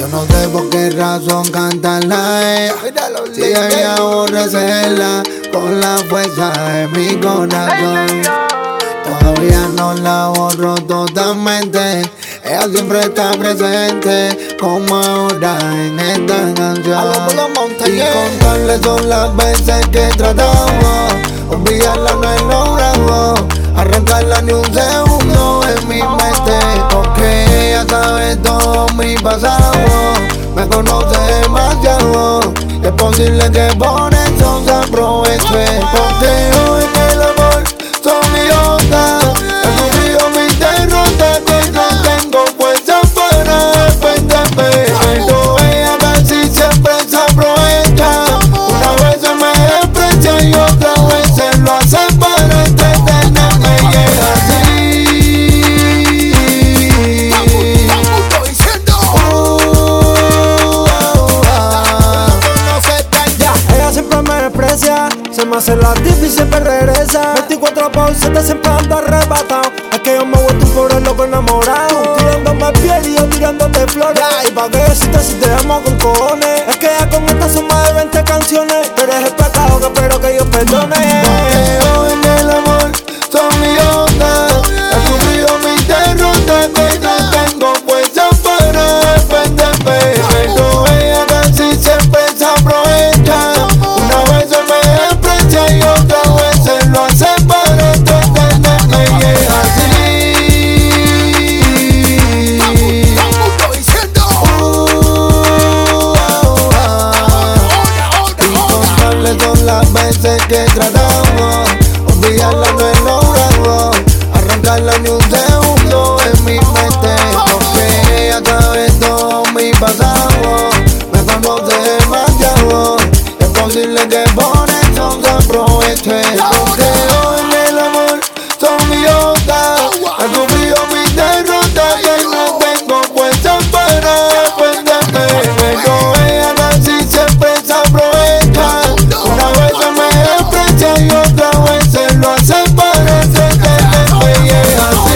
Yo no sé por qué razón cantarla a ella. Si ella aborrecerla con la fuerza de mi corazón. Todavía no la borro totalmente. Ella siempre está presente, como ahora en esta canción. Y contarle son las veces que tratamos. Olvidarla no es logrado, arrancarla ni un segundo en mi mente. Porque ella sabe todo mi pasado, me conoce demasiado. Es posible que por eso se aproveche. Porque yo en el amor soy idiota. He sufrido mis derrotas que no tengo fuerza para defenderme. Pero ella casi siempre se aprovecha. Una vez se me desprecia y otra vez se lo hace para entretenerme. Y es así. Ella siempre me desprecia, se me hace la difícil, siempre regresa. 24/7 siempre ando arrebatado. Es que yo me he vuelto un pobre loco enamorado. Tirándome piel y yo tirándote flores. Y pa' que decirte si te amo con cojones. Es que ya con esta son más de 20 canciones. Tú eres el pecado que espero que yo perdone. Porque yo en el amor soy idiota. He sufrido mis derrotas que no tengo fuerza para defenderme. Pero ella casi siempre se aprovecha. Una vez se me desprecia y otra vez se lo hace para entretenerme. Y es así. Y contarle son las veces que tratamos. Olvidarla no es logrado, arrancarla ni un segundo en mi mente. Porque ella sabe todo mi pasado, me conoce demasiado. Es posible que por eso se aproveche. Porque yo en el amor soy idiota. He sufrido mis derrotas que no tengo fuerza para defenderme. Pero ella casi siempre se aprovecha. Una vez se me desprecia y otra vez se lo hace para entretenerme. Y es así.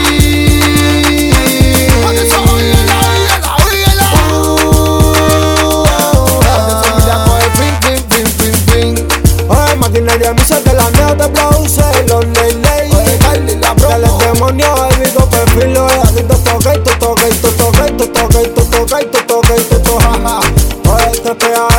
Oye, maquinaria misa que la mía te produce. Los ley. Dale el demonio, baby, tu perfil. Así te toca y te toca y te toca y te toca y te toca y te toca y te toca. Oye, te pega.